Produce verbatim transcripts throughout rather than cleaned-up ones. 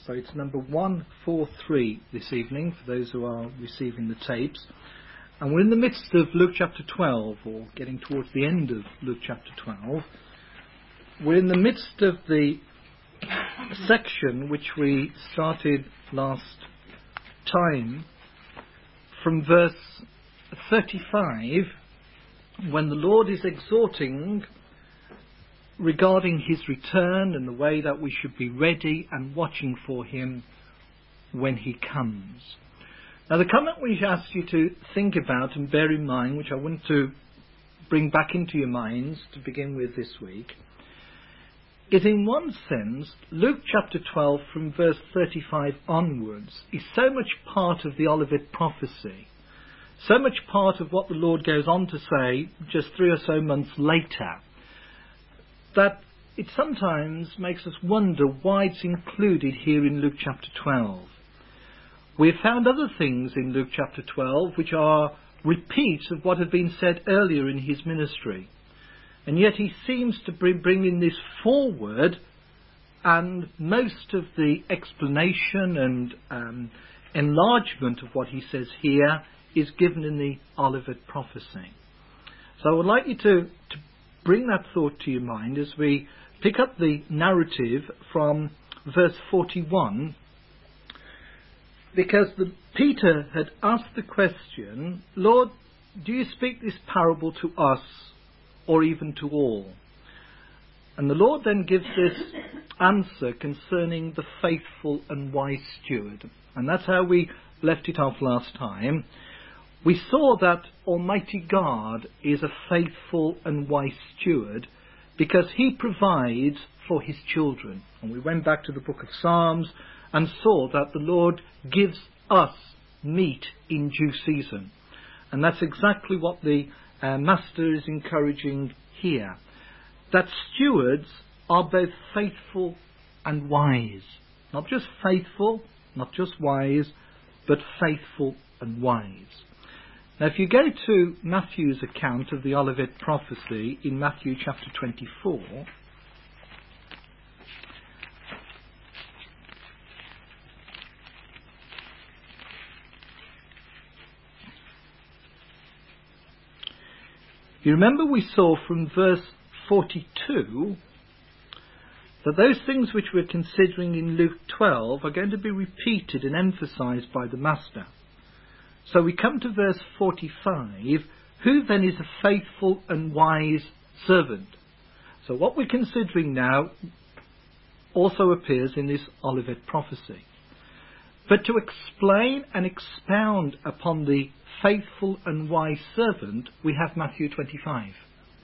So it's number one forty-three this evening for those who are receiving the tapes. And we're in the midst of Luke chapter twelve, or getting towards the end of Luke chapter twelve. We're in the midst of the section which we started last time from verse thirty-five, when the Lord is exhorting regarding his return and the way that we should be ready and watching for him when he comes. Now, the comment we ask you to think about and bear in mind, which I want to bring back into your minds to begin with this week, is in one sense, Luke chapter twelve from verse thirty-five onwards is so much part of the Olivet prophecy, so much part of what the Lord goes on to say just three or so months later, that it sometimes makes us wonder why it's included here in Luke chapter twelve. We've found other things in Luke chapter twelve which are repeats of what had been said earlier in his ministry. And yet he seems to be bringing this forward, and most of the explanation and um, enlargement of what he says here is given in the Olivet prophecy. So I would like you to, to bring that thought to your mind as we pick up the narrative from verse forty-one, because the, Peter had asked the question, Lord, do you speak this parable to us or even to all? And the Lord then gives this answer concerning the faithful and wise steward. And that's how we left it off last time. We saw that Almighty God is a faithful and wise steward because he provides for his children. And we went back to the book of Psalms and saw that the Lord gives us meat in due season. And that's exactly what the uh, Master is encouraging here. That stewards are both faithful and wise. Not just faithful, not just wise, but faithful and wise. Now, if you go to Matthew's account of the Olivet prophecy in Matthew chapter twenty-four, you remember we saw from verse forty-two that those things which we're considering in Luke twelve are going to be repeated and emphasized by the Master. So we come to verse forty-five, who then is a faithful and wise servant? So what we're considering now also appears in this Olivet prophecy. But to explain and expound upon the faithful and wise servant, we have Matthew twenty-five.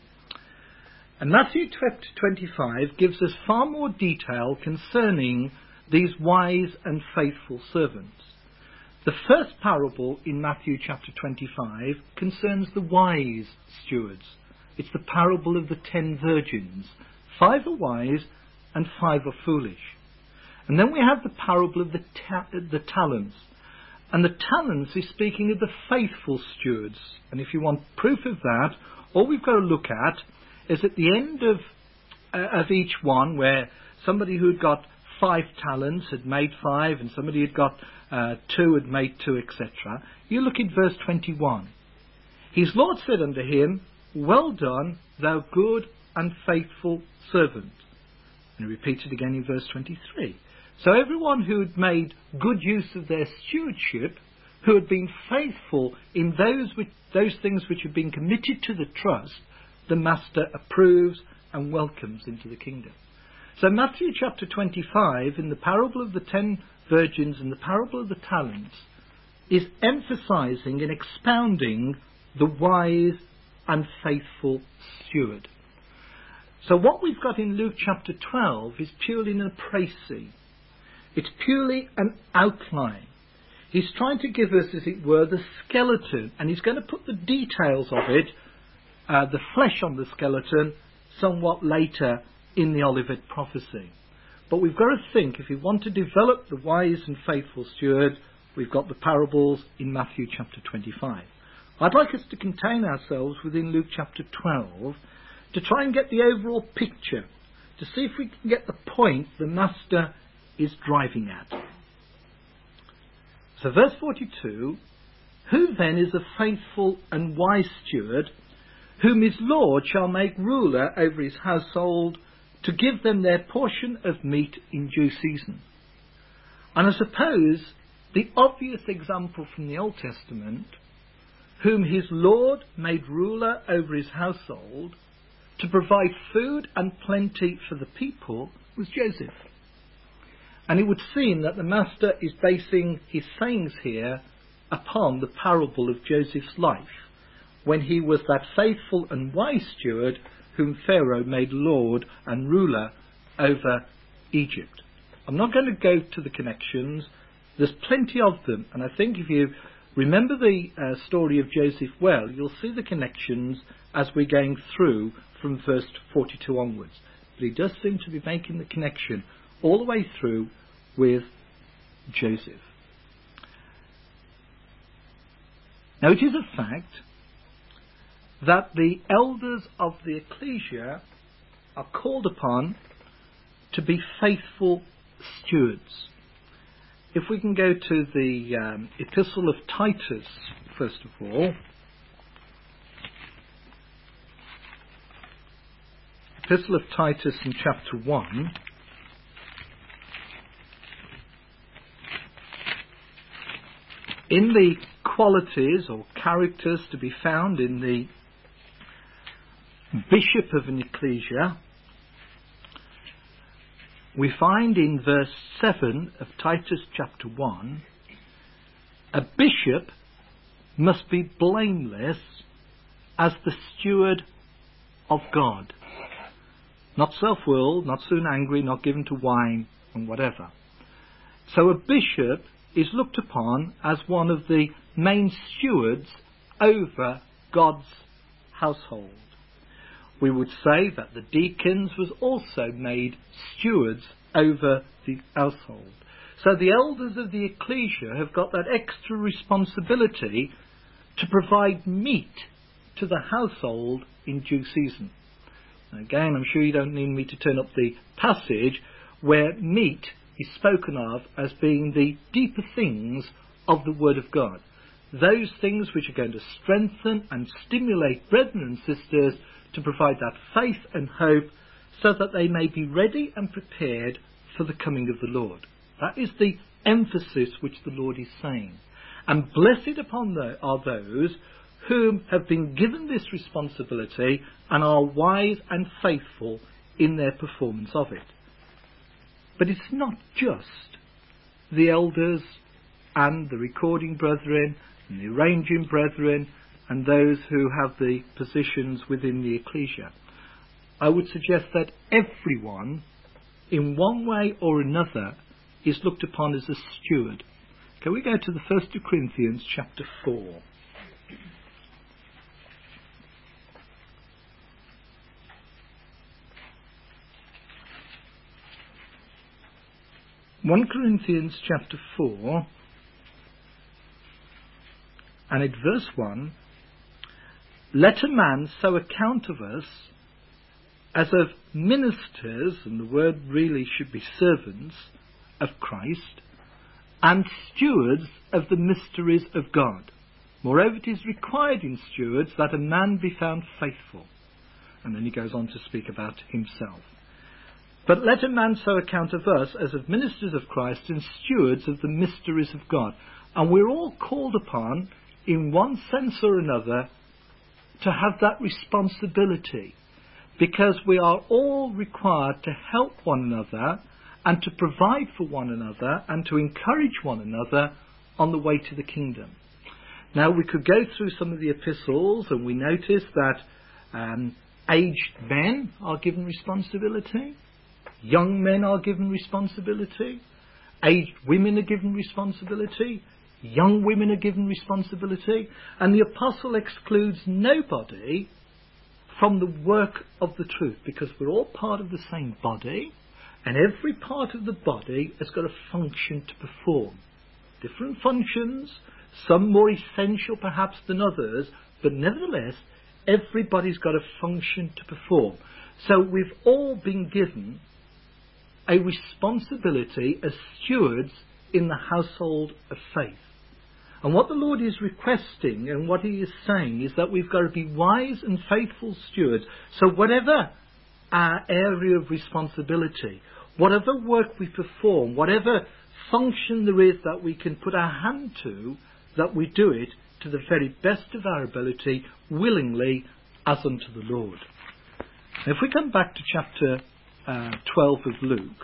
And Matthew twenty-five gives us far more detail concerning these wise and faithful servants. The first parable in Matthew chapter twenty-five concerns the wise stewards. It's the parable of the ten virgins. Five are wise and five are foolish. And then we have the parable of the, ta- the talents. And the talents is speaking of the faithful stewards. And if you want proof of that, all we've got to look at is at the end of, uh, of each one, where somebody who'd got five talents had made five, and somebody who'd got uh, two had made two, et cetera. You look at verse twenty-one. His Lord said unto him, well done, thou good and faithful servant. And he repeats it again in verse twenty-three. So everyone who had made good use of their stewardship, who had been faithful in those which, those things which had been committed to the trust, the Master approves and welcomes into the kingdom. So Matthew chapter twenty-five, in the parable of the ten virgins and the parable of the talents, is emphasizing and expounding the wise and faithful steward. So what we've got in Luke chapter twelve is purely an appraising. It's purely an outline. He's trying to give us, as it were, the skeleton, and he's going to put the details of it, uh, the flesh on the skeleton, somewhat later in the Olivet prophecy. But we've got to think, if we want to develop the wise and faithful steward, we've got the parables in Matthew chapter twenty-five. I'd like us to contain ourselves within Luke chapter twelve to try and get the overall picture, to see if we can get the point the Master is driving at. So verse forty-two, who then is a faithful and wise steward, whom his Lord shall make ruler over his household, to give them their portion of meat in due season? And I suppose the obvious example from the Old Testament, whom his Lord made ruler over his household, to provide food and plenty for the people, was Joseph. And it would seem that the Master is basing his sayings here upon the parable of Joseph's life, when he was that faithful and wise steward whom Pharaoh made Lord and ruler over Egypt. I'm not going to go to the connections. There's plenty of them. And I think if you remember the uh, story of Joseph well, you'll see the connections as we're going through from verse forty-two onwards. But he does seem to be making the connection all the way through with Joseph. Now it is a fact that the elders of the ecclesia are called upon to be faithful stewards. If we can go to the um, Epistle of Titus, first of all. Epistle of Titus in chapter one. In the qualities or characters to be found in the bishop of an ecclesia, we find in verse seven of Titus chapter one, a bishop must be blameless as the steward of God. Not self-willed, not soon angry, not given to wine and whatever. So a bishop is looked upon as one of the main stewards over God's household. We would say that the deacons was also made stewards over the household. So the elders of the ecclesia have got that extra responsibility to provide meat to the household in due season. Again, I'm sure you don't need me to turn up the passage where meat is spoken of as being the deeper things of the Word of God. Those things which are going to strengthen and stimulate brethren and sisters to provide that faith and hope so that they may be ready and prepared for the coming of the Lord. That is the emphasis which the Lord is saying. And blessed upon the, are those whom have been given this responsibility and are wise and faithful in their performance of it. But it's not just the elders and the recording brethren and the arranging brethren and those who have the positions within the ecclesia. I would suggest that everyone, in one way or another, is looked upon as a steward. Can we go to the First of Corinthians chapter four? First Corinthians chapter four, and at verse one, let a man so account of us as of ministers, and the word really should be servants, of Christ, and stewards of the mysteries of God. Moreover, it is required in stewards that a man be found faithful. And then he goes on to speak about himself. But let a man so account of us as of ministers of Christ and stewards of the mysteries of God. And we're all called upon, in one sense or another, to have that responsibility, because we are all required to help one another and to provide for one another and to encourage one another on the way to the kingdom. Now, we could go through some of the epistles and we notice that um, aged men are given responsibility, young men are given responsibility, aged women are given responsibility, young women are given responsibility, and the apostle excludes nobody from the work of the truth, because we're all part of the same body, and every part of the body has got a function to perform. Different functions, some more essential perhaps than others, but nevertheless, everybody's got a function to perform. So we've all been given a responsibility as stewards in the household of faith. And what the Lord is requesting and what he is saying is that we've got to be wise and faithful stewards. So whatever our area of responsibility, whatever work we perform, whatever function there is that we can put our hand to, that we do it to the very best of our ability, willingly, as unto the Lord. Now, if we come back to chapter uh, twelve of Luke,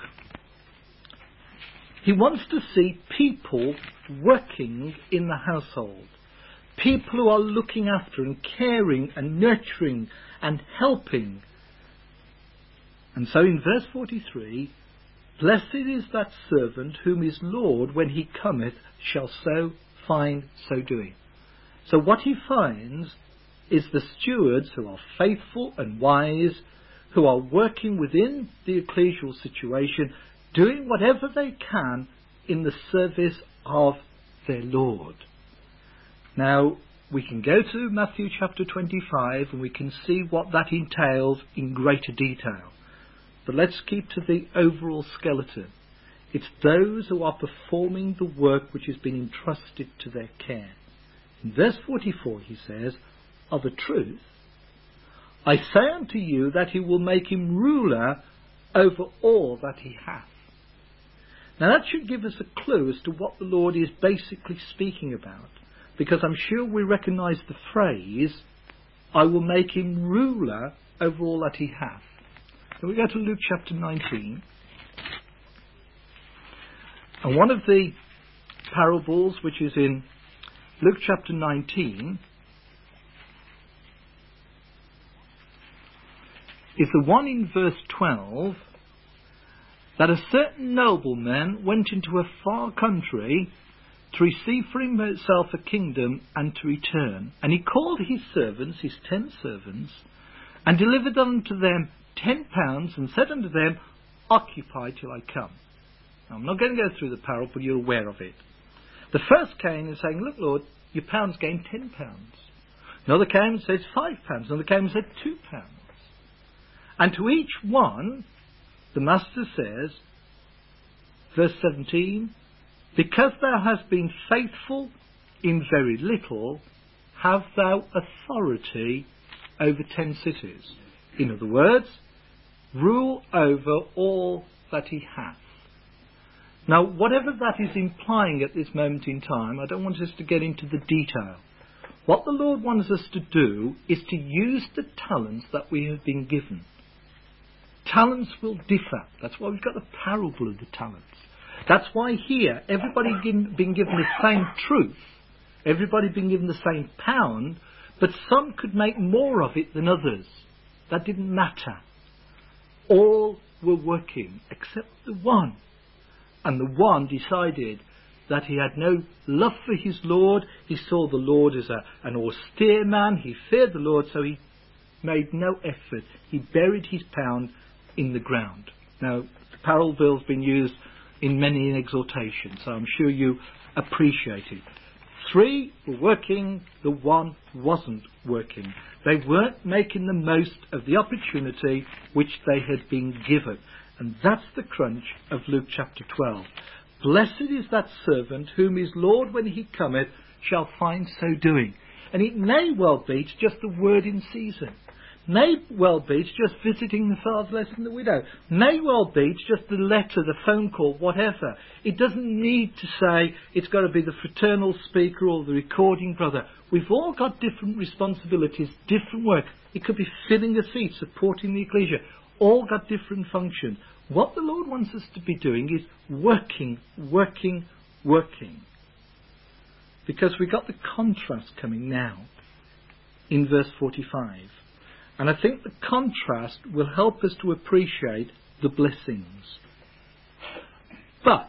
he wants to see people working in the household. People who are looking after and caring and nurturing and helping. And so in verse forty-three, blessed is that servant whom his Lord, when he cometh, shall so find so doing. So what he finds is the stewards who are faithful and wise, who are working within the ecclesial situation, doing whatever they can in the service of their Lord. Now, we can go to Matthew chapter twenty-five and we can see what that entails in greater detail. But let's keep to the overall skeleton. It's those who are performing the work which has been entrusted to their care. In verse forty-four he says, of a truth, I say unto you that he will make him ruler over all that he hath. Now that should give us a clue as to what the Lord is basically speaking about, because I'm sure we recognise the phrase, I will make him ruler over all that he hath. So we go to Luke chapter nineteen, and one of the parables which is in Luke chapter nineteen is the one in verse twelve, that a certain nobleman went into a far country to receive for himself a kingdom and to return. And he called his servants, his ten servants, and delivered unto them ten pounds, and said unto them, occupy till I come. Now, I'm not going to go through the parable, but you're aware of it. The first came and saying, look, Lord, your pounds gained ten pounds. Another came and said five pounds. Another came and said two pounds. And to each one, the master says, verse seventeen, because thou hast been faithful in very little, have thou authority over ten cities. In other words, rule over all that he hath. Now, whatever that is implying at this moment in time, I don't want us to get into the detail. What the Lord wants us to do is to use the talents that we have been given. Talents will differ. That's why we've got the parable of the talents. That's why here, everybody given, been given the same truth, everybody been given the same pound, but some could make more of it than others. That didn't matter. All were working, except the one. And the one decided that he had no love for his Lord. He saw the Lord as a, an austere man. He feared the Lord, so he made no effort. He buried his pound in the ground. Now, the parable has been used in many an exhortation, so I'm sure you appreciate it. Three were working, the one wasn't working. They weren't making the most of the opportunity which they had been given. And that's the crunch of Luke chapter twelve. Blessed is that servant whom his Lord, when he cometh, shall find so doing. And it may well be it's just the word in season. May well be it's just visiting the fatherless and the widow. May well be it's just the letter, the phone call, whatever. It doesn't need to say it's got to be the fraternal speaker or the recording brother. We've all got different responsibilities, different work. It could be filling a seat, supporting the ecclesia. All got different functions. What the Lord wants us to be doing is working, working, working. Because we've got the contrast coming now in verse forty-five. And I think the contrast will help us to appreciate the blessings. But,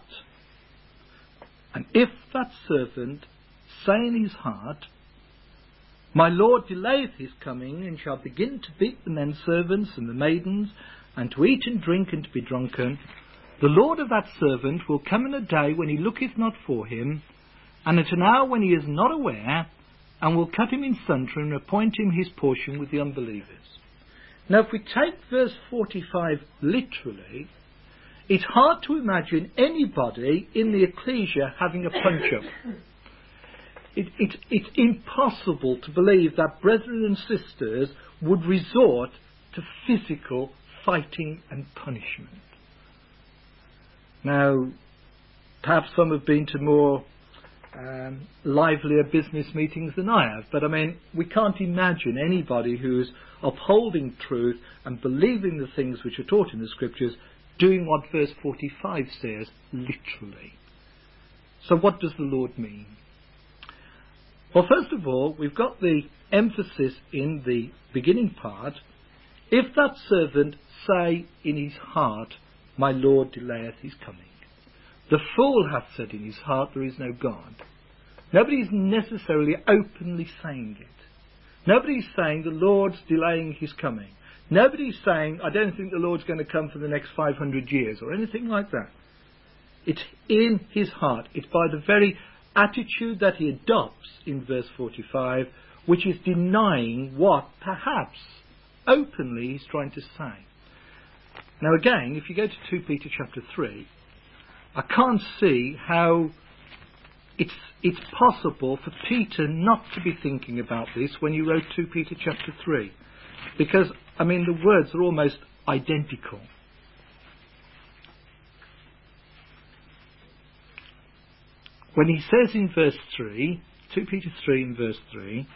and if that servant say in his heart, my Lord delayeth his coming, and shall begin to beat the men servants and the maidens, and to eat and drink and to be drunken, the Lord of that servant will come in a day when he looketh not for him, and at an hour when he is not aware, and will cut him in sunder and appoint him his portion with the unbelievers. Now if we take verse forty-five literally, It's hard to imagine anybody in the ecclesia having a punch-up. It, it, it's impossible to believe that brethren and sisters would resort to physical fighting and punishment. Now, perhaps some have been to more um, livelier business meetings than I have, but I mean, we can't imagine anybody who's upholding truth and believing the things which are taught in the scriptures doing what verse forty-five says literally. So what does the Lord mean? Well, first of all, we've got the emphasis in the beginning part. If that servant say in his heart, my Lord delayeth his coming. The fool hath said in his heart, there is no God. Nobody is necessarily openly saying it. Nobody's saying the Lord's delaying his coming. Nobody's saying, I don't think the Lord's going to come for the next five hundred years or anything like that. It's in his heart. It's by the very attitude that he adopts in verse forty-five, which is denying what perhaps openly he's trying to say. Now again, if you go to two Peter chapter three, I can't see how it's it's possible for Peter not to be thinking about this when he wrote two Peter chapter three. Because, I mean, the words are almost identical. When he says in verse three, two Peter three and verse three,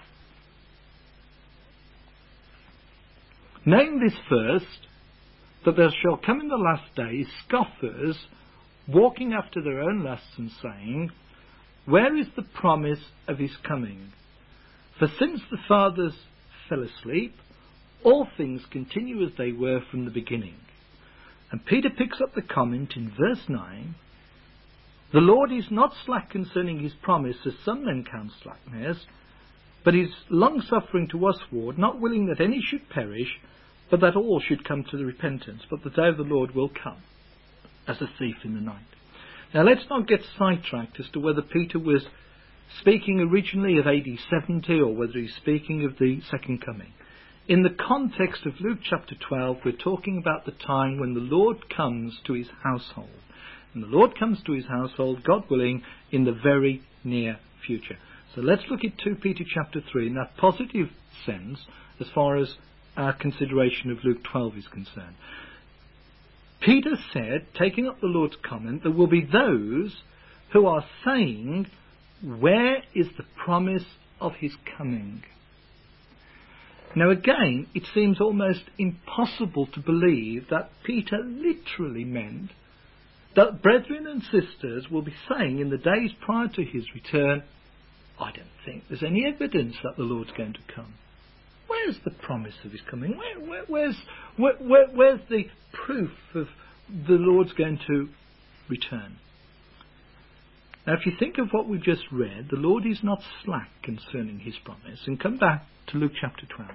knowing this first, that there shall come in the last days scoffers, walking after their own lusts, and saying, where is the promise of his coming? For since the fathers fell asleep, all things continue as they were from the beginning. And Peter picks up the comment in verse nine, the Lord is not slack concerning his promise, as some men count slackness, but is long-suffering to usward, not willing that any should perish, but that all should come to the repentance. But the day of the Lord will come, as a thief in the night. Now let's not get sidetracked as to whether Peter was speaking originally of A D seventy or whether he's speaking of the second coming. In the context of Luke chapter twelve, we're talking about the time when the Lord comes to his household. And the Lord comes to his household, God willing, in the very near future. So let's look at two Peter chapter three in that positive sense as far as our consideration of Luke twelve is concerned. Peter said, taking up the Lord's comment, there will be those who are saying, where is the promise of his coming? Now again, it seems almost impossible to believe that Peter literally meant that brethren and sisters will be saying in the days prior to his return, I don't think there's any evidence that the Lord's going to come. Where's the promise of his coming? Where, where, where's, where, where, where's the proof of the Lord's going to return? Now, if you think of what we've just read, the Lord is not slack concerning his promise. And come back to Luke chapter twelve.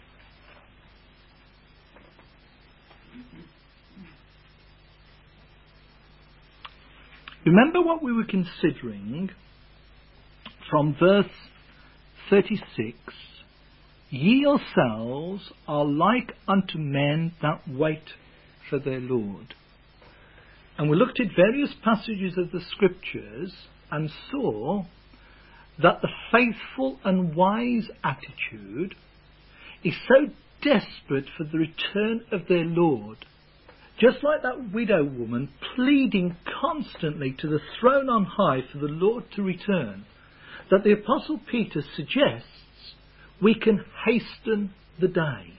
Remember what we were considering from verse thirty-six. Ye yourselves are like unto men that wait for their Lord. And we looked at various passages of the scriptures and saw that the faithful and wise attitude is so desperate for the return of their Lord, just like that widow woman pleading constantly to the throne on high for the Lord to return, that the Apostle Peter suggests we can hasten the day.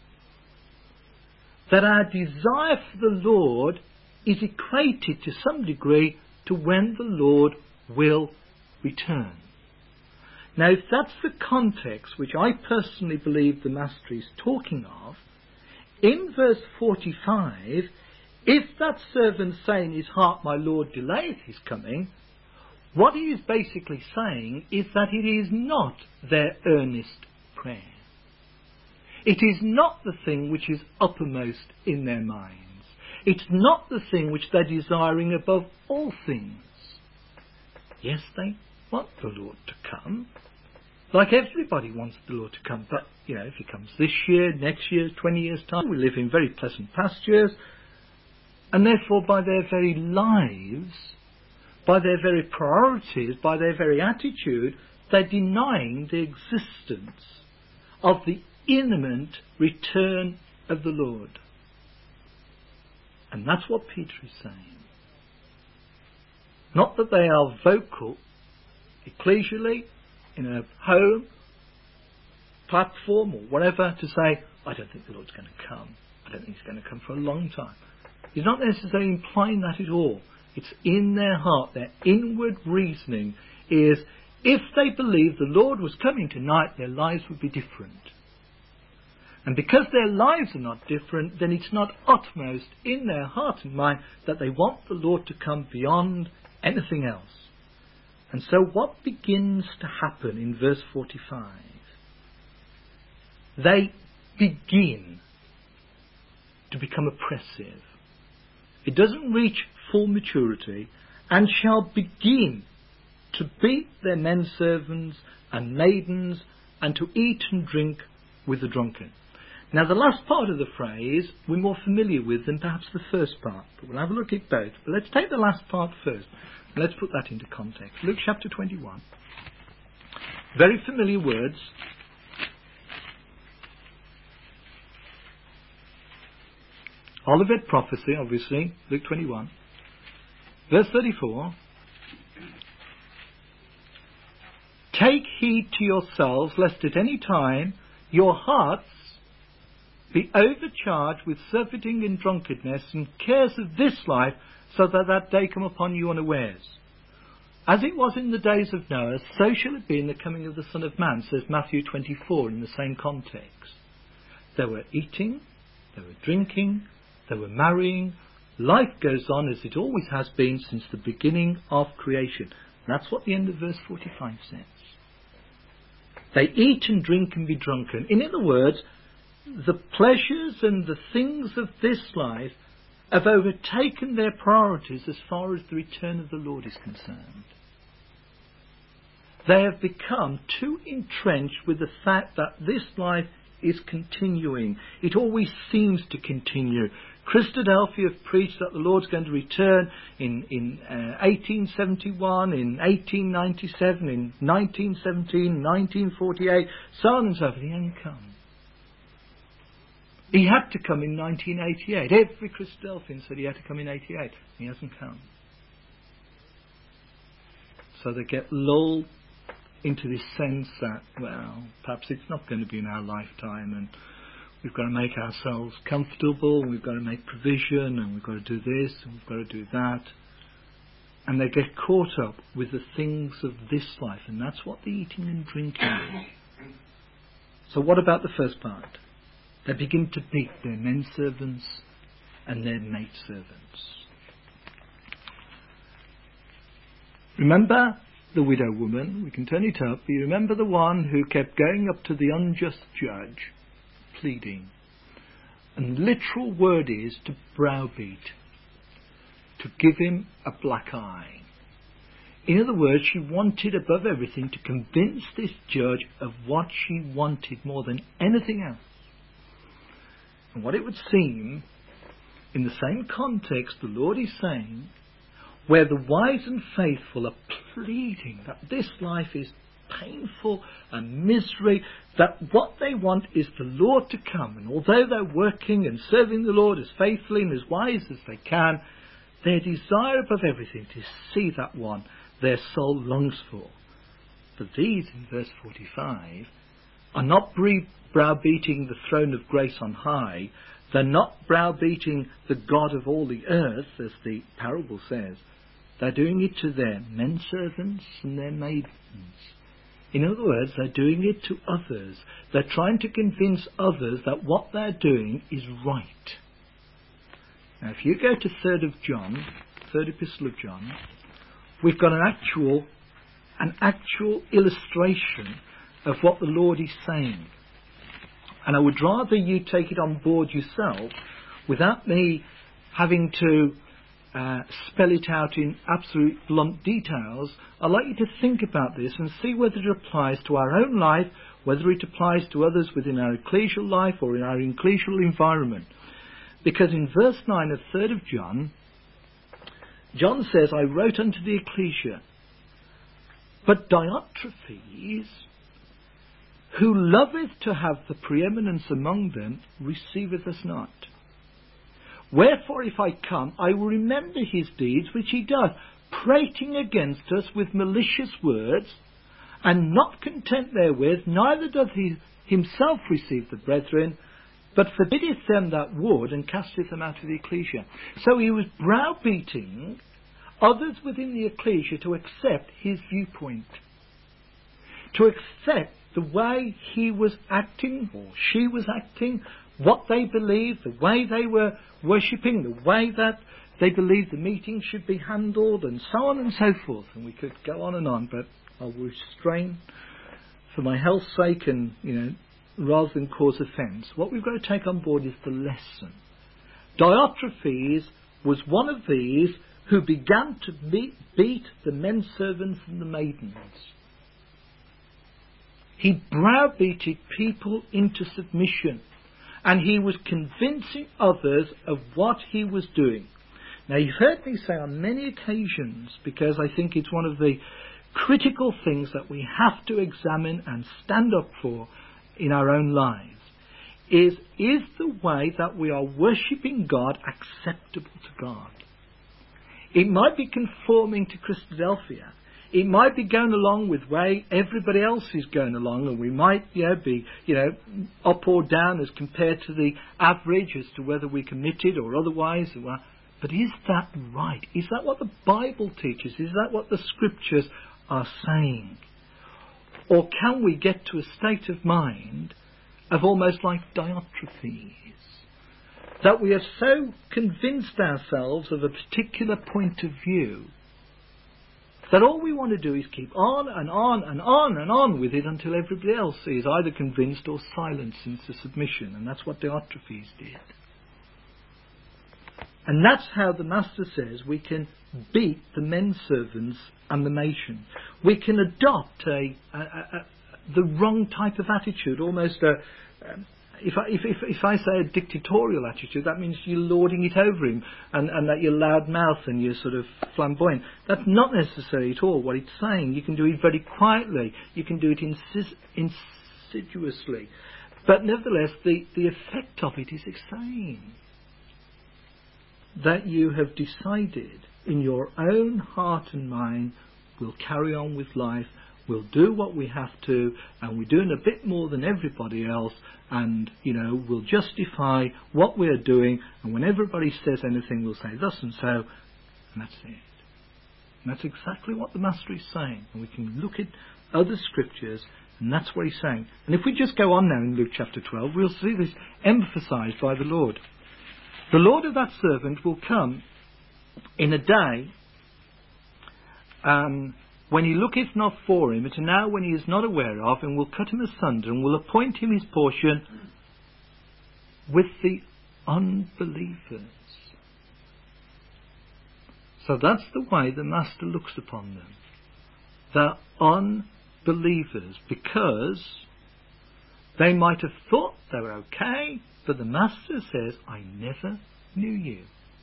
That our desire for the Lord is equated to some degree to when the Lord will return. Now, if that's the context which I personally believe the Master is talking of, in verse forty-five, if that servant say in his heart, my Lord delayeth his coming, what he is basically saying is that it is not their earnest prayer. It is not the thing which is uppermost in their minds. It's not the thing which they're desiring above all things. Yes, they want the Lord to come. Like everybody wants the Lord to come. But, you know, if he comes this year, next year, twenty years' time, we live in very pleasant pastures. And therefore, by their very lives, by their very priorities, by their very attitude, they're denying the existence of the imminent return of the Lord. And that's what Peter is saying. Not that they are vocal, ecclesially, in a home, platform or whatever, to say, I don't think the Lord's going to come. I don't think he's going to come for a long time. He's not necessarily implying that at all. It's in their heart. Their inward reasoning is, if they believed the Lord was coming tonight, their lives would be different. And because their lives are not different, then it's not utmost in their heart and mind that they want the Lord to come beyond anything else. And so what begins to happen in verse forty-five? They begin to become oppressive. It doesn't reach full maturity, and shall begin to beat their men servants and maidens, and to eat and drink with the drunken. Now the last part of the phrase we're more familiar with than perhaps the first part, but we'll have a look at both. But let's take the last part first, and let's put that into context. Luke chapter twenty-one. Very familiar words. Olivet prophecy, obviously, Luke twenty-one. Verse thirty-four. Take heed to yourselves, lest at any time your hearts be overcharged with surfeiting and drunkenness and cares of this life, so that that day come upon you unawares. As it was in the days of Noah, so shall it be in the coming of the Son of Man, says Matthew twenty-four in the same context. They were eating, they were drinking, they were marrying. Life goes on as it always has been since the beginning of creation. That's what the end of verse forty-five says. They eat and drink and be drunken. In other words, the pleasures and the things of this life have overtaken their priorities as far as the return of the Lord is concerned. They have become too entrenched with the fact that this life is continuing. It always seems to continue. Christadelphi have preached that the Lord's going to return in, in uh, eighteen seventy-one, in eighteen ninety-seven, in nineteen seventeen, nineteen forty-eight, so on and so forth. He hasn't come. He had to come in nineteen eighty-eight. Every Christadelphian said he had to come in eighty-eight. He hasn't come. So they get lulled into this sense that, well, perhaps it's not going to be in our lifetime, and we've got to make ourselves comfortable, and we've got to make provision, and we've got to do this, and we've got to do that. And they get caught up with the things of this life, and that's what the eating and drinking is. So what about the first part? They begin to beat their men servants and their maid servants. Remember the widow woman? We can turn it up. You remember the one who kept going up to the unjust judge, pleading. And the literal word is to browbeat, to give him a black eye. In other words, she wanted above everything to convince this judge of what she wanted more than anything else. And what it would seem, in the same context, the Lord is saying, where the wise and faithful are pleading that this life is painful and misery, that what they want is the Lord to come. And although they're working and serving the Lord as faithfully and as wise as they can, their desire above everything to see that one their soul longs for. But these, in verse forty-five, are not browbeating the throne of grace on high. They're not browbeating the God of all the earth, as the parable says. They're doing it to their men servants and their maidens. In other words, they're doing it to others. They're trying to convince others that what they're doing is right. Now, if you go to third of John, third epistle of John, we've got an actual, an actual illustration of what the Lord is saying. And I would rather you take it on board yourself without me having to uh, spell it out in absolute blunt details. I'd like you to think about this and see whether it applies to our own life, whether it applies to others within our ecclesial life or in our ecclesial environment. Because in verse nine of third of John, John says, I wrote unto the ecclesia, but Diotrephes, who loveth to have the preeminence among them, receiveth us not. Wherefore if I come, I will remember his deeds which he doth, prating against us with malicious words, and not content therewith, neither doth he himself receive the brethren, but forbiddeth them that would, and casteth them out of the ecclesia. So he was browbeating others within the ecclesia to accept his viewpoint, to accept the way he was acting, or she was acting, what they believed, the way they were worshipping, the way that they believed the meeting should be handled, and so on and so forth. And we could go on and on, but I'll restrain for my health's sake and, you know, rather than cause offence. What we've got to take on board is the lesson. Diotrephes was one of these who began to beat, beat the men servants and the maidens. He browbeated people into submission, and he was convincing others of what he was doing. Now, you've heard me say on many occasions, because I think it's one of the critical things that we have to examine and stand up for in our own lives, is, is the way that we are worshipping God acceptable to God? It might be conforming to Christadelphia. It might be going along with the way everybody else is going along, and we might, you know, be, you know, up or down as compared to the average as to whether we're committed or otherwise. But is that right? Is that what the Bible teaches? Is that what the Scriptures are saying? Or can we get to a state of mind of almost like Diotrephes, that we have so convinced ourselves of a particular point of view that all we want to do is keep on and on and on and on with it until everybody else is either convinced or silenced into submission. And that's what Diotrephes did. And that's how the Master says we can beat the men servants and the nation. We can adopt a, a, a, a the wrong type of attitude, almost a... Um, If I, if, if, if I say a dictatorial attitude, that means you're lording it over him, and, and that you're loud mouth and you're sort of flamboyant. That's not necessary at all what it's saying. You can do it very quietly. You can do it insis- insidiously. But nevertheless, the, the effect of it is saying that you have decided in your own heart and mind, we'll carry on with life, we'll do what we have to, and we're doing a bit more than everybody else, and, you know, we'll justify what we're doing, and when everybody says anything, we'll say thus and so, and that's it. And that's exactly what the Master is saying. And we can look at other scriptures, and that's what he's saying. And if we just go on now in Luke chapter twelve, we'll see this emphasised by the Lord. The Lord of that servant will come in a day um, when he looketh not for him, at an hour when he is not aware of, and will cut him asunder, and will appoint him his portion with the unbelievers. So that's the way the Master looks upon them. They're unbelievers, because they might have thought they were okay, but the Master says, I never knew you.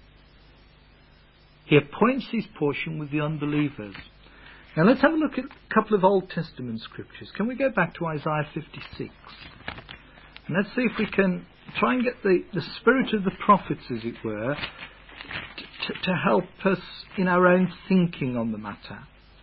He appoints his portion with the unbelievers. Now let's have a look at a couple of Old Testament scriptures. Can we go back to Isaiah fifty-six? And let's see if we can try and get the, the spirit of the prophets, as it were, t- to help us in our own thinking on the matter.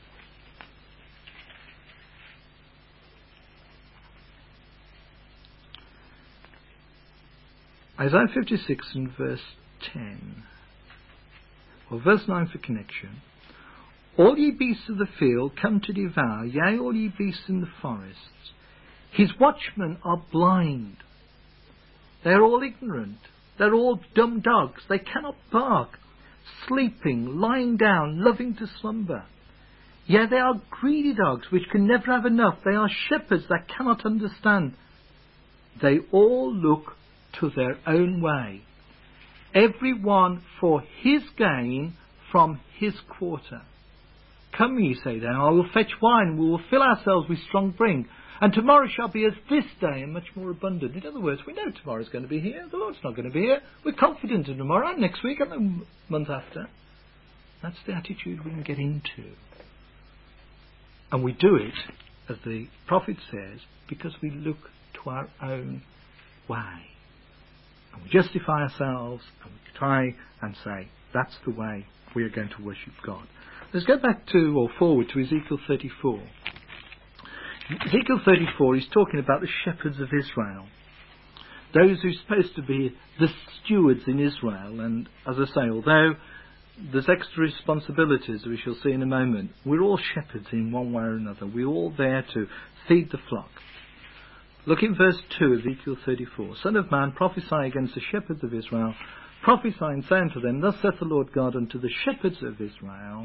Isaiah fifty-six and verse ten, or verse nine for connection. All ye beasts of the field come to devour, yea, all ye beasts in the forests. His watchmen are blind. They are all ignorant. They're all dumb dogs. They cannot bark. Sleeping, lying down, loving to slumber. Yea, they are greedy dogs, which can never have enough. They are shepherds that cannot understand. They all look to their own way, every one for his gain from his quarter. Come ye, say then, I will fetch wine, we will fill ourselves with strong drink, And tomorrow shall be as this day and much more abundant. In other words, we know tomorrow's going to be here. The Lord's not going to be here. We're confident of tomorrow and next week and the month after. That's the attitude we can get into. And we do it, as the prophet says, because we look to our own way. And we justify ourselves and we try and say, that's the way we are going to worship God. Let's go back to, or forward to Ezekiel thirty-four. Ezekiel thirty-four is talking about the shepherds of Israel. Those who are supposed to be the stewards in Israel. And as I say, although there's extra responsibilities, we shall see in a moment, we're all shepherds in one way or another. We're all there to feed the flock. Look in verse two, Ezekiel thirty-four. Son of man, prophesy against the shepherds of Israel. Prophesy and say unto them, thus saith the Lord God unto the shepherds of Israel,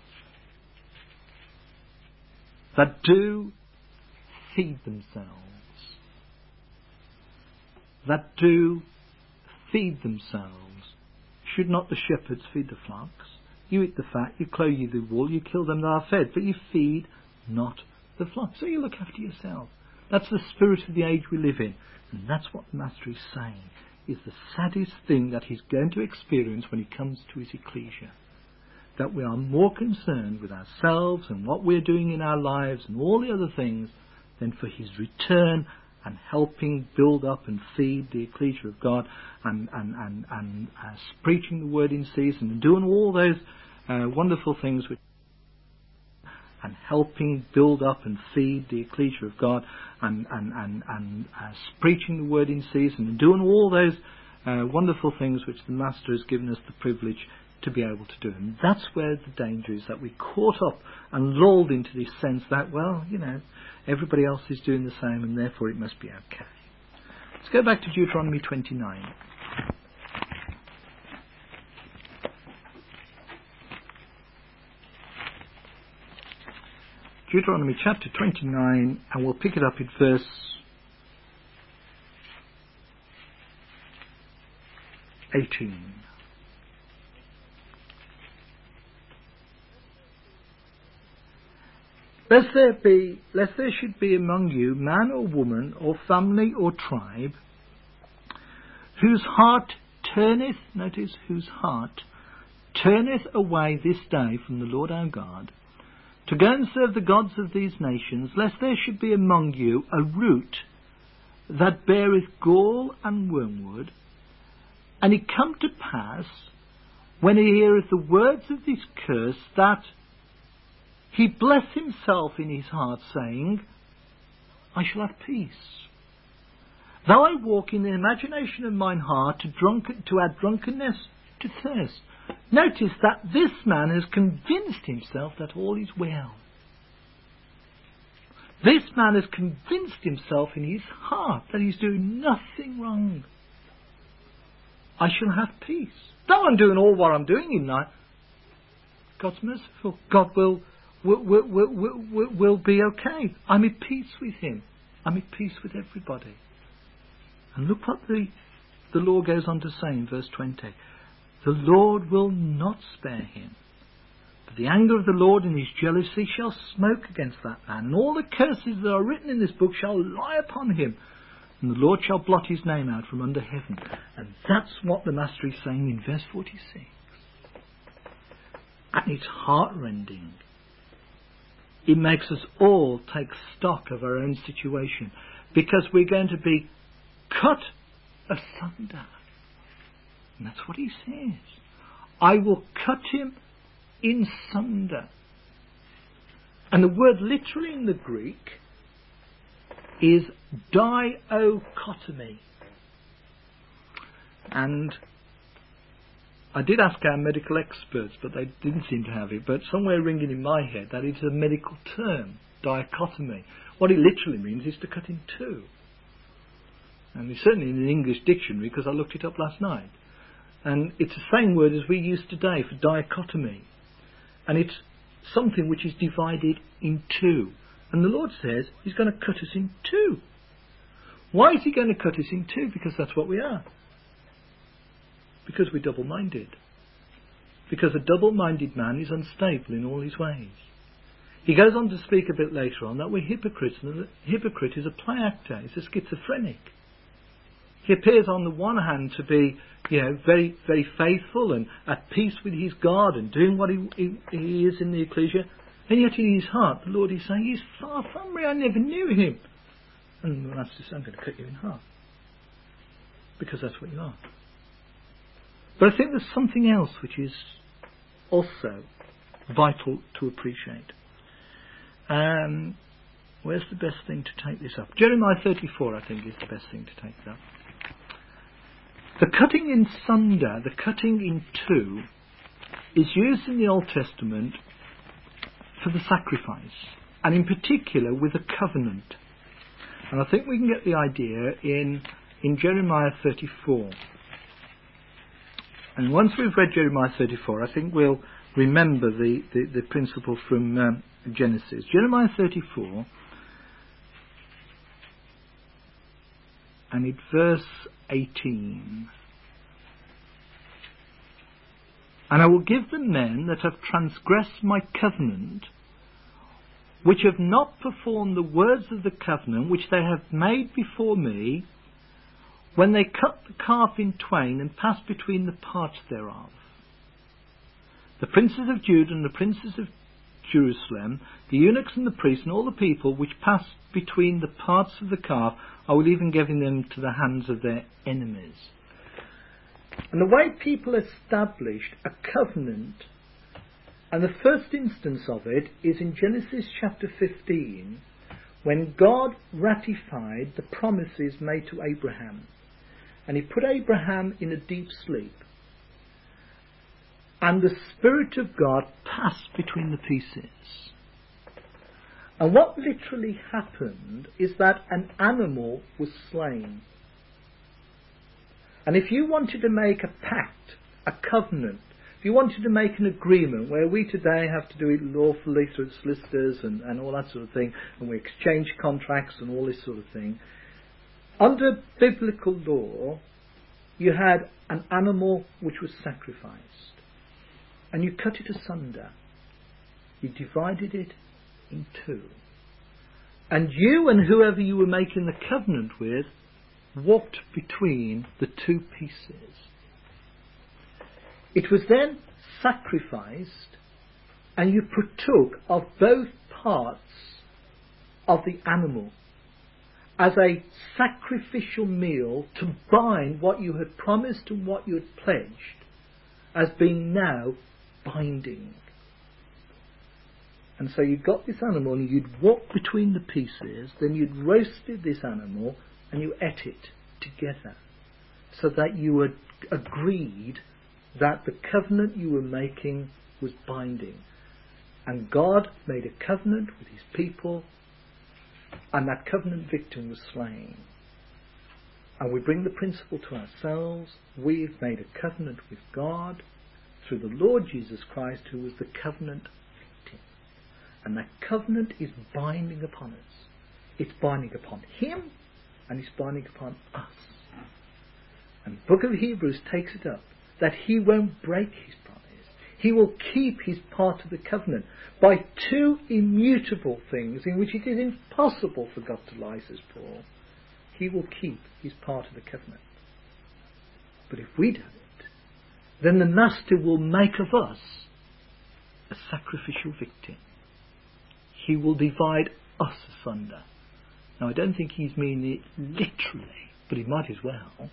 that do feed themselves. That do feed themselves. Should not the shepherds feed the flocks? You eat the fat, you clothe you the wool, you kill them that are fed, but you feed not the flock. So you look after yourself. That's the spirit of the age we live in. And that's what the Master is saying, is the saddest thing that he's going to experience when he comes to his ecclesia. That we are more concerned with ourselves and what we're doing in our lives and all the other things than for his return and helping build up and feed the ecclesia of God and, and, and, and uh, preaching the word in season and doing all those uh, wonderful things which and helping build up and feed the ecclesia of God and, and, and, and uh, preaching the word in season and doing all those uh, wonderful things which the Master has given us the privilege to be able to do. And that's where the danger is, that we're caught up and lulled into this sense that, well, you know, everybody else is doing the same and therefore it must be okay. Let's go back to Deuteronomy twenty-nine. Deuteronomy chapter twenty-nine, and we'll pick it up at verse eighteen. Lest there be, lest there should be among you man or woman or family or tribe whose heart turneth, notice, whose heart turneth away this day from the Lord our God, to go and serve the gods of these nations, lest there should be among you a root that beareth gall and wormwood, and it come to pass, when he heareth the words of this curse, that he bless himself in his heart, saying, I shall have peace. Though I walk in the imagination of mine heart to, drunken, to add drunkenness to thirst. Notice that this man has convinced himself that all is well. This man has convinced himself in his heart that he's doing nothing wrong. I shall have peace. Though I'm doing all what I'm doing in life, God's merciful. God will Will, will, will, will, will be okay. I'm at peace with him. I'm at peace with everybody. And look what the, the law goes on to say in verse twenty. The Lord will not spare him, but the anger of the Lord and his jealousy shall smoke against that man, and all the curses that are written in this book shall lie upon him, and the Lord shall blot his name out from under heaven. And that's what the Master is saying in verse forty-six. And it's heart-rending. It makes us all take stock of our own situation, because we're going to be cut asunder. And that's what he says. I will cut him in sunder. And the word literally in the Greek is dichotomy. And I did ask our medical experts, but they didn't seem to have it. But somewhere ringing in my head that it's a medical term, dichotomy. What it literally means is to cut in two. And it's certainly in an English dictionary, because I looked it up last night. And it's the same word as we use today for dichotomy. And it's something which is divided in two. And the Lord says he's going to cut us in two. Why is he going to cut us in two? Because that's what we are. Because we're double-minded. Because a double-minded man is unstable in all his ways. He goes on to speak a bit later on that we're hypocrites, and the hypocrite is a play actor, he's a schizophrenic. He appears on the one hand to be, you know, very, very faithful and at peace with his God and doing what he, he, he is in the ecclesia, and yet in his heart the Lord is saying, he's far from me, I never knew him. And the Master says, I'm going to cut you in half. Because that's what you are. But I think there's something else which is also vital to appreciate. Um, where's the best thing to take this up? Jeremiah thirty-four, I think, is the best thing to take it up. The cutting in sunder, the cutting in two, is used in the Old Testament for the sacrifice, and in particular with a covenant. And I think we can get the idea in, in Jeremiah thirty-four. And once we've read Jeremiah thirty-four, I think we'll remember the, the, the principle from um, Genesis. Jeremiah thirty-four, and in verse eighteen. And I will give the men that have transgressed my covenant, which have not performed the words of the covenant which they have made before me, when they cut the calf in twain and passed between the parts thereof. The princes of Judah and the princes of Jerusalem, the eunuchs and the priests and all the people which passed between the parts of the calf, I will even give them to the hands of their enemies. And the way people established a covenant, and the first instance of it is in Genesis chapter fifteen, when God ratified the promises made to Abraham. And he put Abraham in a deep sleep. And the Spirit of God passed between the pieces. And what literally happened is that an animal was slain. And if you wanted to make a pact, a covenant, if you wanted to make an agreement, where we today have to do it lawfully through solicitors and, and all that sort of thing, and we exchange contracts and all this sort of thing, under biblical law, you had an animal which was sacrificed. And you cut it asunder. You divided it in two. And you and whoever you were making the covenant with walked between the two pieces. It was then sacrificed, and you partook of both parts of the animal as a sacrificial meal to bind what you had promised and what you had pledged as being now binding. And so you got this animal and you'd walk between the pieces, then you'd roasted this animal and you ate it together, so that you had agreed that the covenant you were making was binding. And God made a covenant with his people, and that covenant victim was slain. And we bring the principle to ourselves. We've made a covenant with God through the Lord Jesus Christ, who was the covenant victim. And that covenant is binding upon us. It's binding upon him, and it's binding upon us. And the book of Hebrews takes it up, that he won't break his promise. He will keep his part of the covenant by two immutable things in which it is impossible for God to lie, says Paul. He will keep his part of the covenant. But if we don't, then the Master will make of us a sacrificial victim. He will divide us asunder. Now, I don't think he's meaning it literally, but he might as well.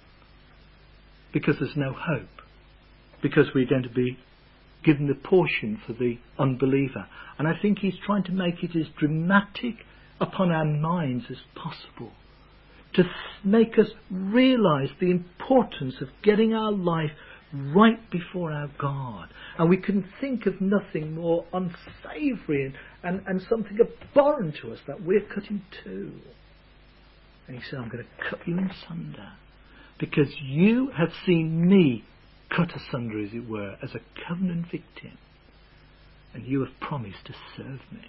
Because there's no hope. Because we're going to be given the portion for the unbeliever. And I think he's trying to make it as dramatic upon our minds as possible, to make us realise the importance of getting our life right before our God. And we can think of nothing more unsavoury and, and, and something abhorrent to us that we're cut in two. And he said, I'm going to cut you in sunder, because you have seen me cut asunder, as it were, as a covenant victim, and you have promised to serve me.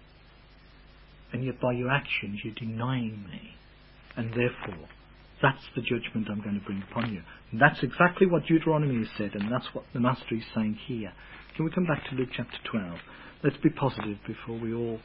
And yet by your actions you're denying me, and therefore that's the judgment I'm going to bring upon you. And that's exactly what Deuteronomy has said, and that's what the Master is saying here. Can we come back to Luke chapter twelve? Let's be positive before we all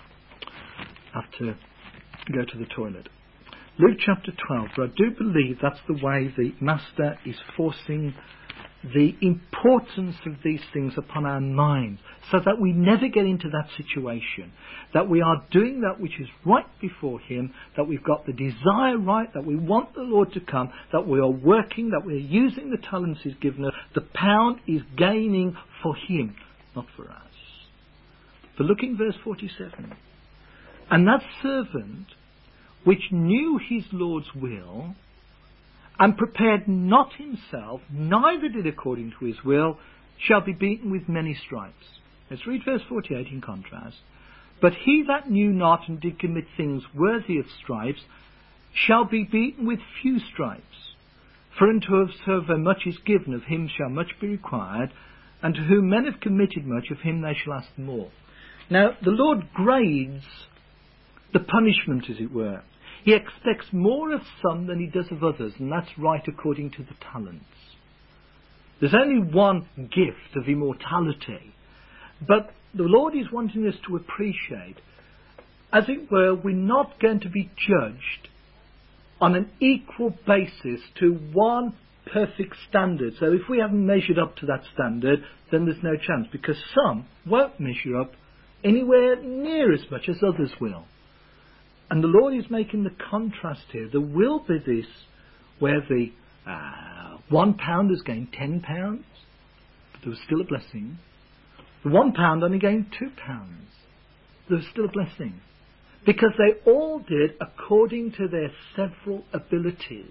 have to go to the toilet. Luke chapter twelve, but I do believe that's the way the Master is forcing the importance of these things upon our minds, so that we never get into that situation, that we are doing that which is right before Him, that we've got the desire right, that we want the Lord to come, that we are working, that we are using the talents He's given us. The pound is gaining for Him, not for us. But look in verse forty-seven. And that servant which knew his Lord's will, and prepared not himself, neither did according to his will, shall be beaten with many stripes. Let's read verse forty-eight in contrast. But he that knew not and did commit things worthy of stripes shall be beaten with few stripes. For unto whomsoever much is given, of him shall much be required, and to whom men have committed much, of him they shall ask more. Now, the Lord grades the punishment, as it were. He expects more of some than he does of others, and that's right according to the talents. There's only one gift of immortality, but the Lord is wanting us to appreciate, as it were, we're not going to be judged on an equal basis to one perfect standard. So if we haven't measured up to that standard, then there's no chance, because some won't measure up anywhere near as much as others will. And the Lord is making the contrast here. There will be this, where the uh, one pound has gained ten pounds, but there was still a blessing. The one pound only gained two pounds. There was still a blessing. Because they all did according to their several abilities.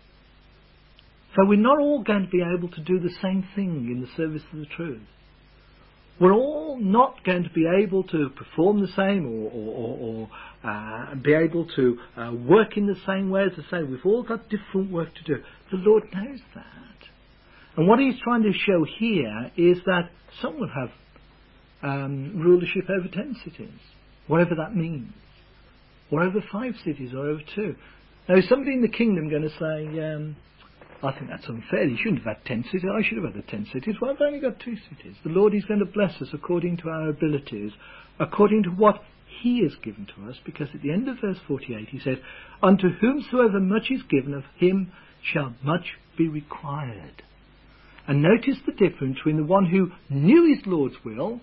So we're not all going to be able to do the same thing in the service of the truth. We're all not going to be able to perform the same or, or, or, or uh, be able to uh, work in the same way. As I say, we've all got different work to do. The Lord knows that. And what He's trying to show here is that some will have um, rulership over ten cities, whatever that means, or over five cities, or over two. Now, is somebody in the kingdom going to say, um, I think that's unfair, you shouldn't have had ten cities, I should have had the ten cities. Well, I've only got two cities. The Lord is going to bless us according to our abilities, according to what He has given to us, because at the end of verse forty-eight He says, unto whomsoever much is given, of him shall much be required. And notice the difference between the one who knew his Lord's will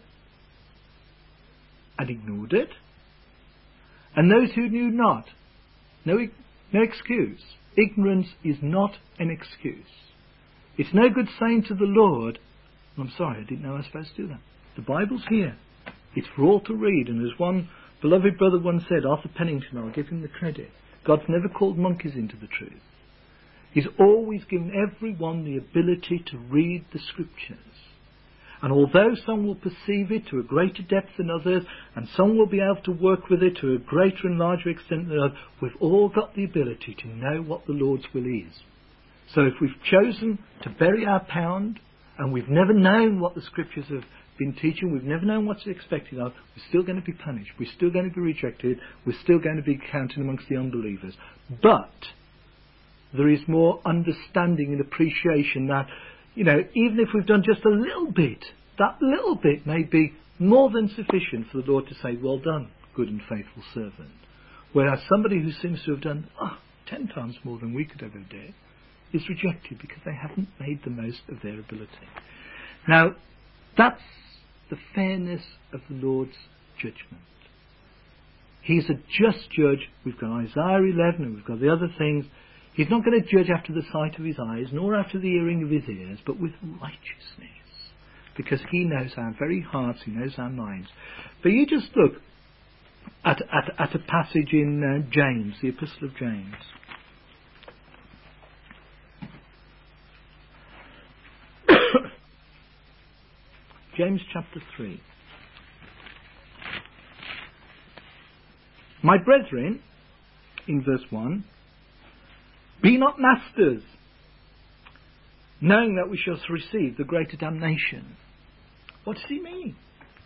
and ignored it, and those who knew not. No, no excuse. Ignorance is not an excuse. It's no good saying to the Lord, I'm sorry, I didn't know I was supposed to do that. The Bible's here. It's for all to read. And as one beloved brother once said, Arthur Pennington, I'll give him the credit, God's never called monkeys into the truth. He's always given everyone the ability to read the Scriptures. And although some will perceive it to a greater depth than others, and some will be able to work with it to a greater and larger extent than others, we've all got the ability to know what the Lord's will is. So if we've chosen to bury our pound, and we've never known what the Scriptures have been teaching, we've never known what's expected of, we're still going to be punished, we're still going to be rejected, we're still going to be counted amongst the unbelievers. But there is more understanding and appreciation that, you know, even if we've done just a little bit, that little bit may be more than sufficient for the Lord to say, well done, good and faithful servant. Whereas somebody who seems to have done oh, ten times more than we could ever do is rejected because they haven't made the most of their ability. Now, that's the fairness of the Lord's judgment. He's a just judge. We've got Isaiah eleven and we've got the other things. He's not going to judge after the sight of his eyes, nor after the hearing of his ears, but with righteousness. Because he knows our very hearts, he knows our minds. But you just look at, at, at a passage in uh, James, the Epistle of James. James chapter three. My brethren, in verse one, be not masters, knowing that we shall receive the greater damnation. What does he mean?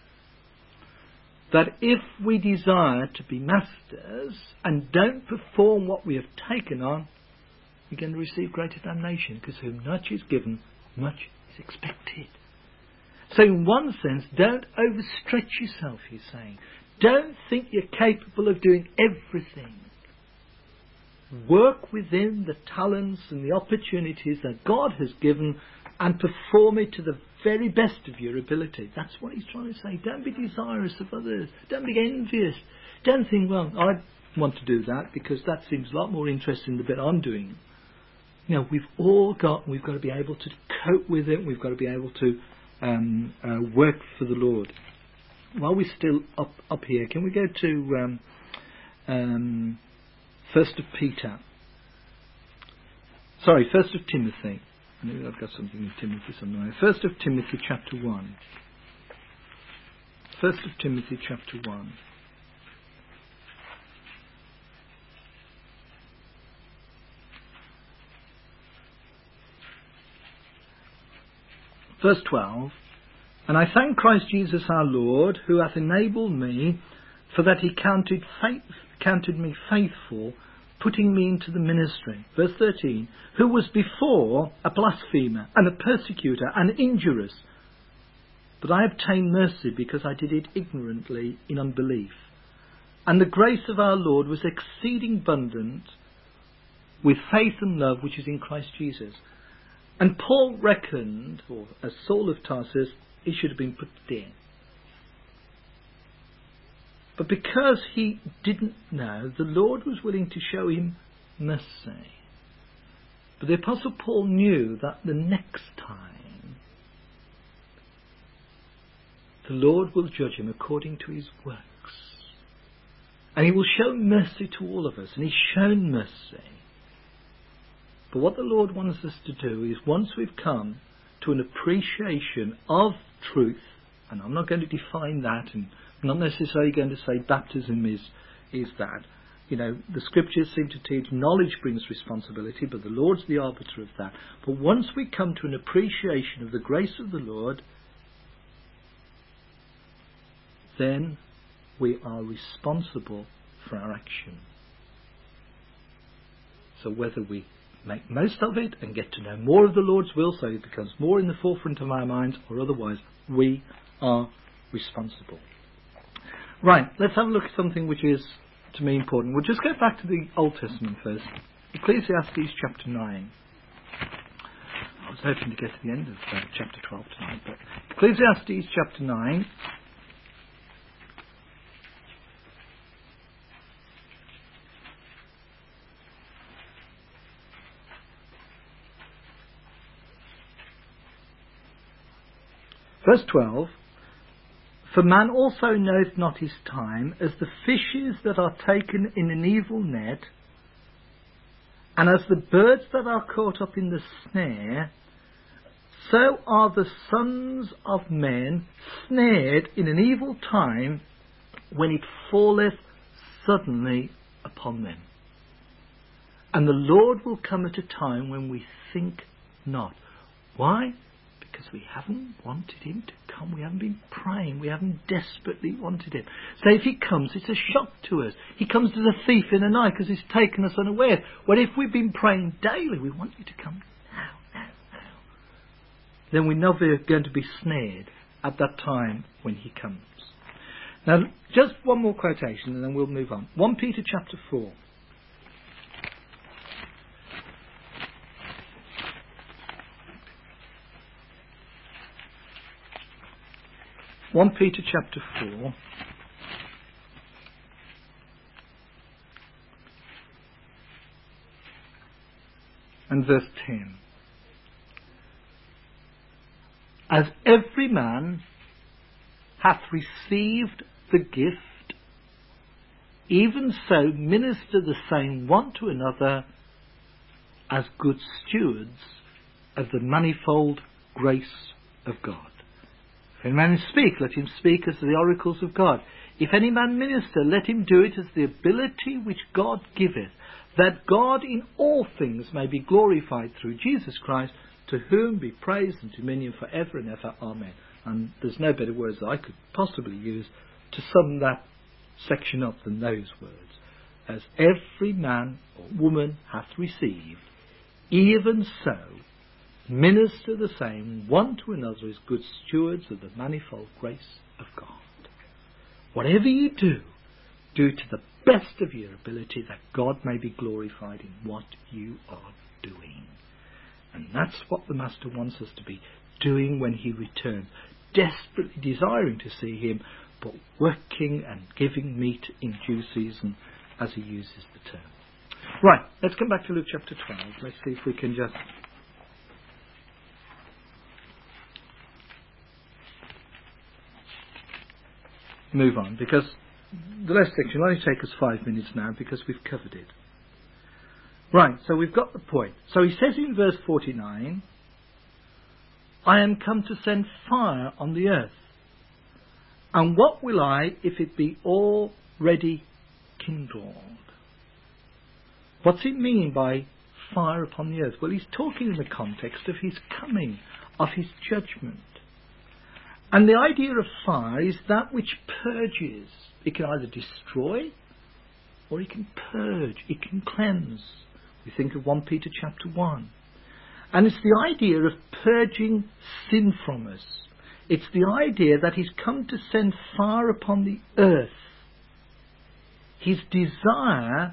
That if we desire to be masters and don't perform what we have taken on, we're going to receive greater damnation, because whom much is given, much is expected. So in one sense, don't overstretch yourself, he's saying. Don't think you're capable of doing everything. Work within the talents and the opportunities that God has given and perform it to the very best of your ability. That's what he's trying to say. Don't be desirous of others. Don't be envious. Don't think, well, I want to do that because that seems a lot more interesting than the bit I'm doing. You know, we've all got, we've got to be able to cope with it. We've got to be able to um, uh, work for the Lord. While we're still up, up here, can we go to um, um, First of Peter? Sorry, First of Timothy. Maybe I've got something in Timothy somewhere. First of Timothy chapter one. First of Timothy chapter one. Verse twelve. And I thank Christ Jesus our Lord, who hath enabled me, for that he counted faith, counted me faithful, putting me into the ministry. Verse thirteen. Who was before a blasphemer, and a persecutor, and injurious. But I obtained mercy, because I did it ignorantly in unbelief. And the grace of our Lord was exceeding abundant with faith and love which is in Christ Jesus. And Paul reckoned, or as Saul of Tarsus, he should have been put to death. But because he didn't know, the Lord was willing to show him mercy. But the Apostle Paul knew that the next time the Lord will judge him according to his works. And he will show mercy to all of us. And he's shown mercy. But what the Lord wants us to do is, once we've come to an appreciation of truth, and I'm not going to define that, and I'm not necessarily going to say baptism is is that. You know, the scriptures seem to teach knowledge brings responsibility, but the Lord's the arbiter of that. But once we come to an appreciation of the grace of the Lord, then we are responsible for our action. So whether we make most of it and get to know more of the Lord's will, so it becomes more in the forefront of our minds, or otherwise, we are responsible. Right, let's have a look at something which is, to me, important. We'll just go back to the Old Testament first. Ecclesiastes chapter nine. I was hoping to get to the end of uh, chapter twelve tonight, but Ecclesiastes chapter nine. Verse twelve. For man also knoweth not his time, as the fishes that are taken in an evil net, and as the birds that are caught up in the snare, so are the sons of men snared in an evil time, when it falleth suddenly upon them. And the Lord will come at a time when we think not. Why? Because we haven't wanted him to come. We haven't been praying. We haven't desperately wanted him. So if he comes, it's a shock to us. He comes as a thief in the night because he's taken us unawares. Well, if we've been praying daily, we want you to come now, now, now. Then we know we're going to be snared at that time when he comes. Now, just one more quotation and then we'll move on. First Peter chapter four. First Peter chapter four, and verse ten. As every man hath received the gift, even so minister the same one to another as good stewards of the manifold grace of God. If any man speak, let him speak as the oracles of God. If any man minister, let him do it as the ability which God giveth, that God in all things may be glorified through Jesus Christ, to whom be praise and dominion for ever and ever. Amen. And there's no better words that I could possibly use to sum that section up than those words. As every man or woman hath received, even so minister the same one to another as good stewards of the manifold grace of God. Whatever you do, do to the best of your ability, that God may be glorified in what you are doing. And that's what the Master wants us to be doing when he returns, desperately desiring to see him, but working and giving meat in due season, as he uses the term. Right, let's come back to Luke chapter twelve. Let's see if we can just move on, because the last section will only take us five minutes now, because we've covered it. Right, so we've got the point. So he says in verse forty-nine, I am come to send fire on the earth. And what will I if it be already kindled? What's it mean by fire upon the earth? Well, he's talking in the context of his coming, of his judgment. And the idea of fire is that which purges. It can either destroy or it can purge, it can cleanse. We think of First Peter chapter one. And it's the idea of purging sin from us. It's the idea that he's come to send fire upon the earth. His desire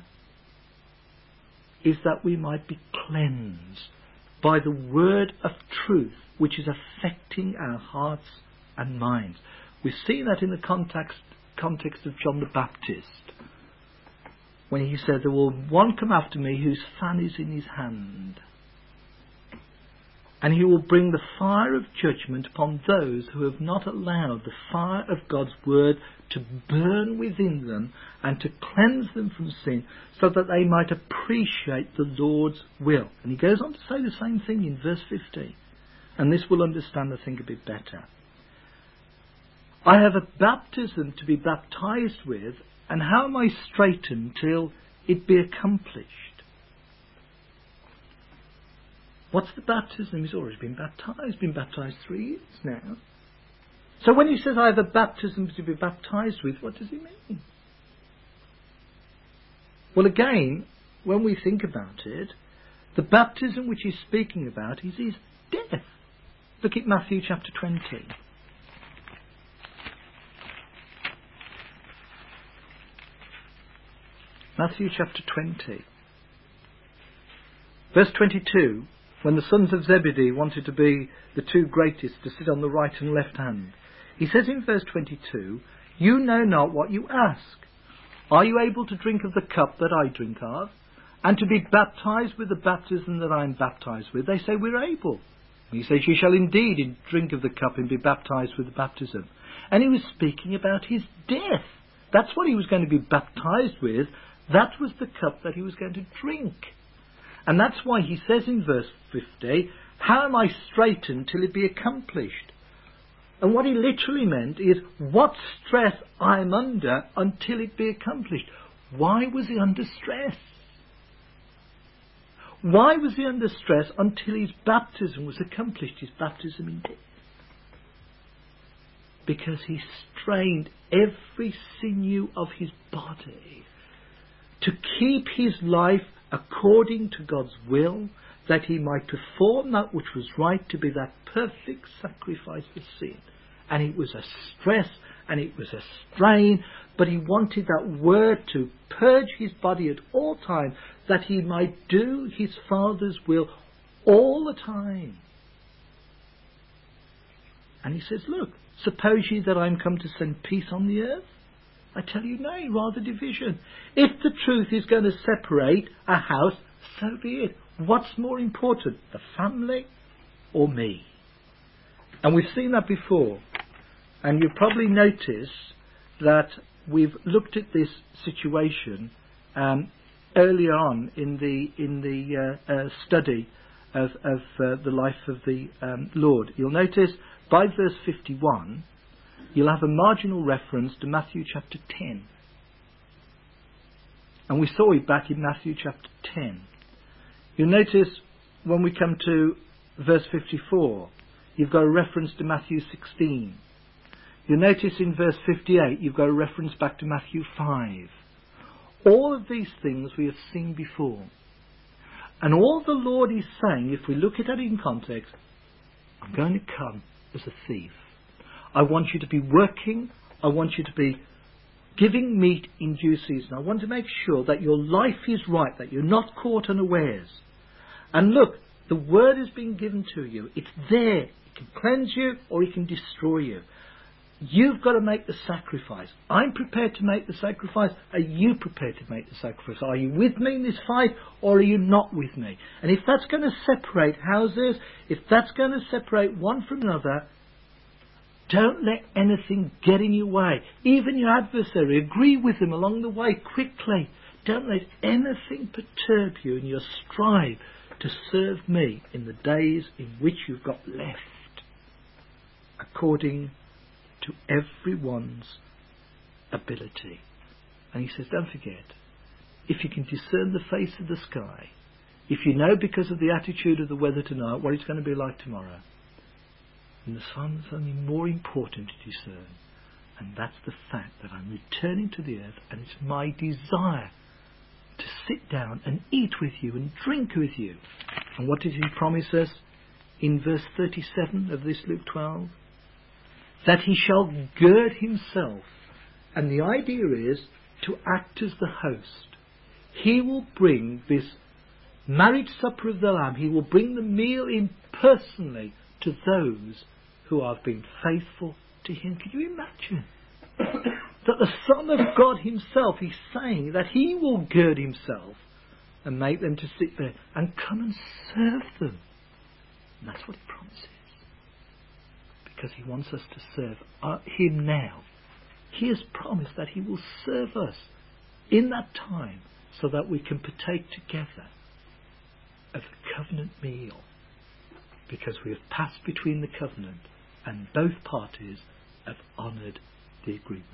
is that we might be cleansed by the word of truth, which is affecting our hearts and minds. We see that in the context, context of John the Baptist, when he said, there will one come after me whose fan is in his hand, and he will bring the fire of judgment upon those who have not allowed the fire of God's word to burn within them and to cleanse them from sin, so that they might appreciate the Lord's will. And he goes on to say the same thing in verse fifty. And this will understand, I think, a bit better. I have a baptism to be baptized with, and how am I straitened till it be accomplished? What's the baptism? He's already been baptized. He's been baptized three years now. So when he says, I have a baptism to be baptized with, what does he mean? Well, again, when we think about it, the baptism which he's speaking about is his death. Look at Matthew chapter twenty. Matthew chapter twenty. Verse twenty-two. When the sons of Zebedee wanted to be the two greatest to sit on the right and left hand, he says in verse twenty-two, you know not what you ask. Are you able to drink of the cup that I drink of, and to be baptized with the baptism that I am baptized with? They say, we're able. And he says, you shall indeed drink of the cup and be baptized with the baptism. And he was speaking about his death. That's what he was going to be baptized with. That was the cup that he was going to drink. And that's why he says in verse fifty, how am I straitened till it be accomplished? And what he literally meant is, what stress I am under until it be accomplished. Why was he under stress? Why was he under stress until his baptism was accomplished, his baptism in death? Because he strained every sinew of his body to keep his life according to God's will, that he might perform that which was right, to be that perfect sacrifice for sin. And it was a stress and it was a strain, but he wanted that word to purge his body at all times, that he might do his Father's will all the time. And he says, look, suppose ye that I am come to send peace on the earth? I tell you, nay, rather division. If the truth is going to separate a house, so be it. What's more important, the family or me? And we've seen that before. And you've probably noticed that we've looked at this situation um, earlier on in the in the uh, uh, study of, of uh, the life of the um, Lord. You'll notice by verse fifty-one, you'll have a marginal reference to Matthew chapter ten. And we saw it back in Matthew chapter ten. You'll notice when we come to verse fifty-four, you've got a reference to Matthew sixteen. You'll notice in verse fifty-eight, you've got a reference back to Matthew five. All of these things we have seen before. And all the Lord is saying, if we look at it in context, I'm going to come as a thief. I want you to be working. I want you to be giving meat in due season. I want to make sure that your life is right, that you're not caught unawares. And look, the word is being given to you. It's there. It can cleanse you or it can destroy you. You've got to make the sacrifice. I'm prepared to make the sacrifice. Are you prepared to make the sacrifice? Are you with me in this fight or are you not with me? And if that's going to separate houses, if that's going to separate one from another, don't let anything get in your way. Even your adversary, agree with him along the way quickly. Don't let anything perturb you in your strive to serve me in the days in which you've got left, according to everyone's ability. And he says, don't forget, if you can discern the face of the sky, if you know because of the attitude of the weather tonight what it's going to be like tomorrow, then the sun's only more important to discern. And that's the fact that I'm returning to the earth, and it's my desire to sit down and eat with you and drink with you. And what did he promise us in verse thirty-seven of this Luke twelve? That he shall gird himself. And the idea is to act as the host. He will bring this marriage supper of the Lamb. He will bring the meal in personally to those who have been faithful to him. Can you imagine? That the Son of God himself is saying that he will gird himself and make them to sit there and come and serve them. And that's what he promises. Because he wants us to serve him now. He has promised that he will serve us in that time so that we can partake together of the covenant meal. Because we have passed between the covenant and both parties have honoured the agreement.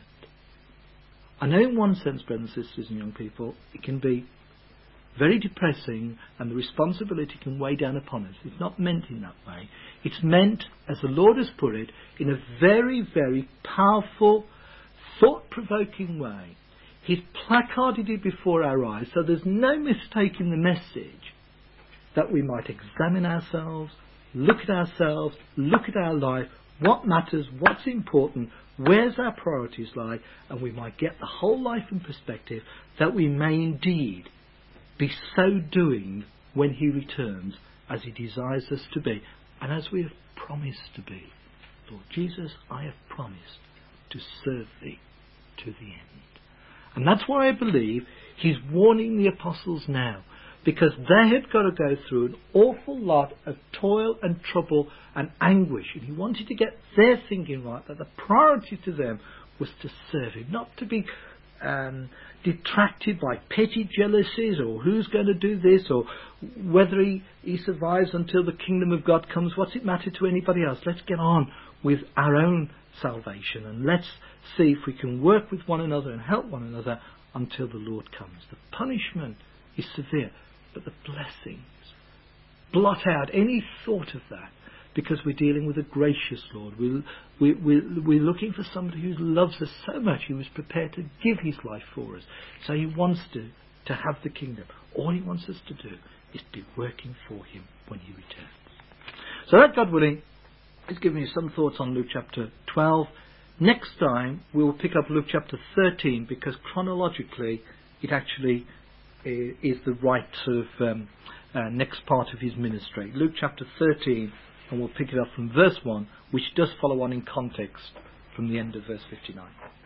I know in one sense, brothers and sisters and young people, it can be very depressing and the responsibility can weigh down upon us. It's not meant in that way. It's meant, as the Lord has put it, in a very, very powerful, thought-provoking way. He's placarded it before our eyes, so there's no mistake in the message, that we might examine ourselves, look at ourselves, look at our life, what matters, what's important, where's our priorities lie, and we might get the whole life in perspective, that we may indeed be so doing when he returns as he desires us to be, and as we have promised to be. Lord Jesus, I have promised to serve thee to the end. And that's why I believe he's warning the apostles now, because they had got to go through an awful lot of toil and trouble and anguish, and he wanted to get their thinking right, that the priority to them was to serve him, not to be um, detracted by petty jealousies or who's going to do this or whether he, he survives until the kingdom of God comes. What's it matter to anybody else? Let's get on with our own salvation and let's see if we can work with one another and help one another until the Lord comes. The punishment is severe, but the blessings blot out any thought of that, because we're dealing with a gracious Lord. We, we, we, we're looking for somebody who loves us so much he was prepared to give his life for us. So he wants to, to have the kingdom. All he wants us to do is be working for him when he returns. So that, God willing, is giving you some thoughts on Luke chapter twelve. Next time we will pick up Luke chapter thirteen, because chronologically it actually is the right sort of um, uh, next part of his ministry. Luke chapter thirteen, and we'll pick it up from verse one, which does follow on in context from the end of verse fifty-nine.